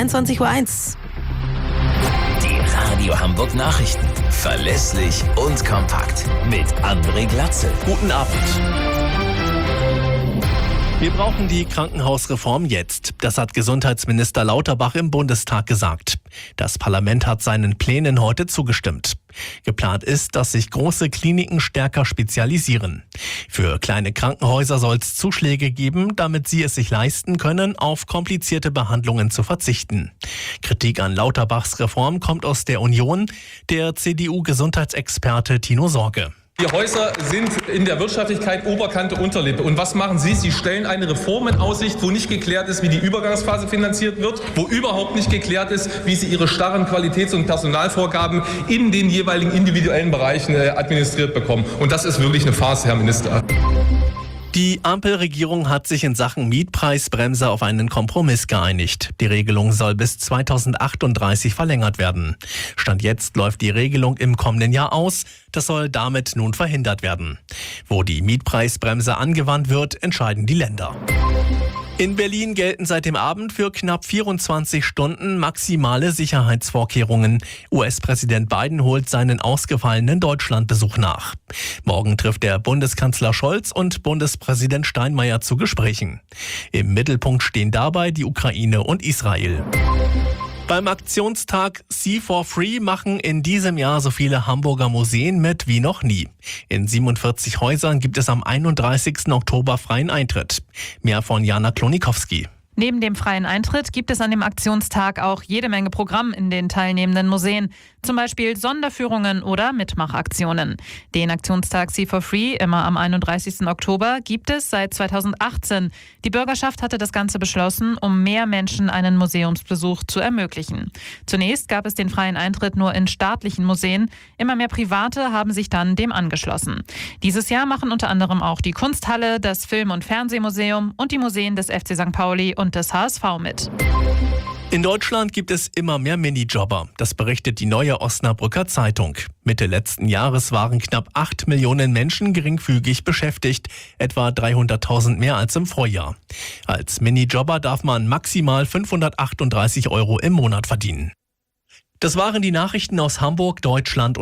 22:01 Uhr. Die Radio Hamburg Nachrichten. Verlässlich und kompakt. Mit André Glatzel. Guten Abend. Wir brauchen die Krankenhausreform jetzt. Das hat Gesundheitsminister Lauterbach im Bundestag gesagt. Das Parlament hat seinen Plänen heute zugestimmt. Geplant ist, dass sich große Kliniken stärker spezialisieren. Für kleine Krankenhäuser soll es Zuschläge geben, damit sie es sich leisten können, auf komplizierte Behandlungen zu verzichten. Kritik an Lauterbachs Reform kommt aus der Union, der CDU-Gesundheitsexperte Tino Sorge. Die Häuser sind in der Wirtschaftlichkeit Oberkante, Unterlippe. Und was machen Sie? Sie stellen eine Reform in Aussicht, wo nicht geklärt ist, wie die Übergangsphase finanziert wird, wo überhaupt nicht geklärt ist, wie Sie Ihre starren Qualitäts- und Personalvorgaben in den jeweiligen individuellen Bereichen administriert bekommen. Und das ist wirklich eine Farce, Herr Minister. Die Ampelregierung hat sich in Sachen Mietpreisbremse auf einen Kompromiss geeinigt. Die Regelung soll bis 2038 verlängert werden. Stand jetzt läuft die Regelung im kommenden Jahr aus. Das soll damit nun verhindert werden. Wo die Mietpreisbremse angewandt wird, entscheiden die Länder. In Berlin gelten seit dem Abend für knapp 24 Stunden maximale Sicherheitsvorkehrungen. US-Präsident Biden holt seinen ausgefallenen Deutschlandbesuch nach. Morgen trifft der Bundeskanzler Scholz und Bundespräsident Steinmeier zu Gesprächen. Im Mittelpunkt stehen dabei die Ukraine und Israel. Beim Aktionstag Sea for Free machen in diesem Jahr so viele Hamburger Museen mit wie noch nie. In 47 Häusern gibt es am 31. Oktober freien Eintritt. Mehr von Jana Klonikowski. Neben dem freien Eintritt gibt es an dem Aktionstag auch jede Menge Programm in den teilnehmenden Museen. Zum Beispiel Sonderführungen oder Mitmachaktionen. Den Aktionstag Sea for Free, immer am 31. Oktober, gibt es seit 2018. Die Bürgerschaft hatte das Ganze beschlossen, um mehr Menschen einen Museumsbesuch zu ermöglichen. Zunächst gab es den freien Eintritt nur in staatlichen Museen. Immer mehr Private haben sich dann dem angeschlossen. Dieses Jahr machen unter anderem auch die Kunsthalle, das Film- und Fernsehmuseum und die Museen des FC St. Pauli und des HSV mit. In Deutschland gibt es immer mehr Minijobber. Das berichtet die Neue Osnabrücker Zeitung. Mitte letzten Jahres waren knapp 8 Millionen Menschen geringfügig beschäftigt, etwa 300.000 mehr als im Vorjahr. Als Minijobber darf man maximal 538 € im Monat verdienen. Das waren die Nachrichten aus Hamburg, Deutschland und